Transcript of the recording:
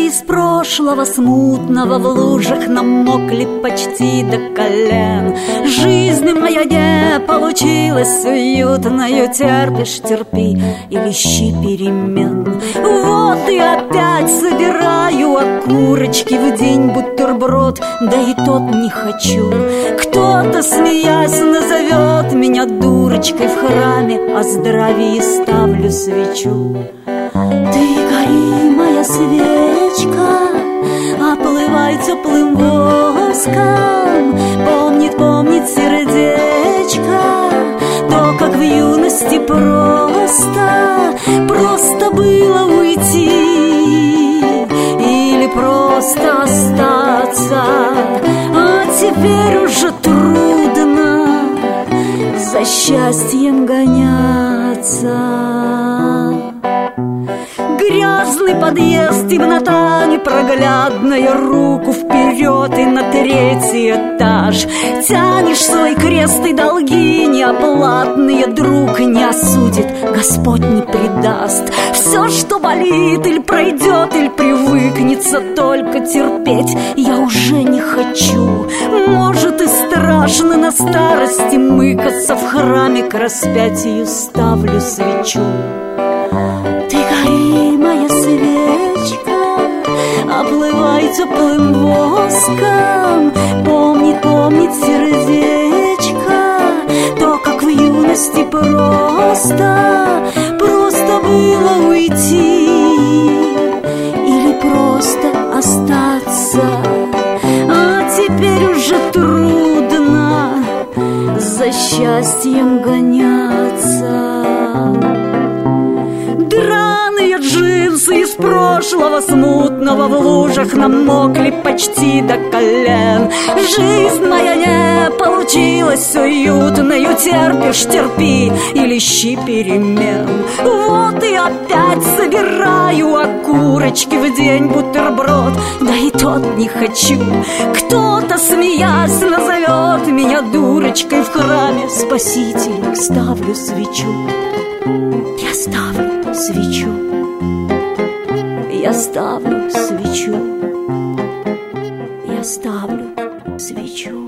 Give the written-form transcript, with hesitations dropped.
из прошлого смутного в лужах намокли почти до колен. Жизнь моя не получилась уютною, терпишь, терпи или ищи перемен. Вот и опять собираю окурочки в день бутерброд, да и тот не хочу. Кто-то, смеясь, назовет меня дурочкой в храме, о здравии ставлю свечу. Ты гори, моя свечка, оплывай теплым воском. Помнит сердечко то, как в юности просто было уйти или просто остаться. А теперь уже трудно за счастьем гоняться. Грязный подъезд, темнота непроглядная, руку вперед и на третий этаж. Тянешь свой крест и долги неоплатные, друг не осудит, Господь не предаст. Все, что болит, или пройдет, или привыкнется, только терпеть я уже не хочу. Может и страшно на старости мыкаться, в храме к распятию ставлю свечу. Ты гори, моя свечка, оплывай теплым воском. Помнит сердечко то, как в юности просто было уйти или просто остаться. А теперь уже трудно за счастьем гоняться. Драные джинсы из прошлого смутного в лужах намокли почти до колен. Жизнь моя не получилась уютною, терпишь, терпи или ищи перемен. Вот и опять собираю окурочки в день бутерброд, да и тот не хочу. Кто-то, смеясь, назовет меня дурочкой в храме, спасителю ставлю свечу. Я ставлю свечу, я ставлю свечу, я ставлю свечу.